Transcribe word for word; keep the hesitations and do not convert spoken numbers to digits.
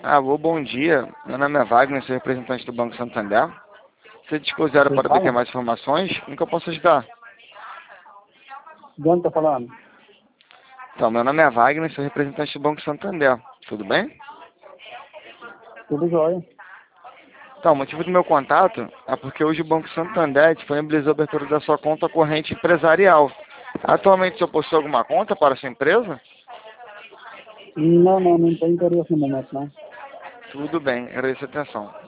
Alô, bom dia. Meu nome é Wagner, sou representante do Banco Santander. Se dispuser Você para obter fala? mais informações, em que eu posso ajudar? De onde tá falando? Então, meu nome é Wagner, sou representante do Banco Santander. Tudo bem? Tudo jóia. Então, o motivo do meu contato é porque hoje o Banco Santander disponibilizou a abertura da sua conta corrente empresarial. Atualmente, o senhor possui alguma conta para a sua empresa? Não, não, não tem interesse no momento, não. Tudo bem, agradeço a atenção.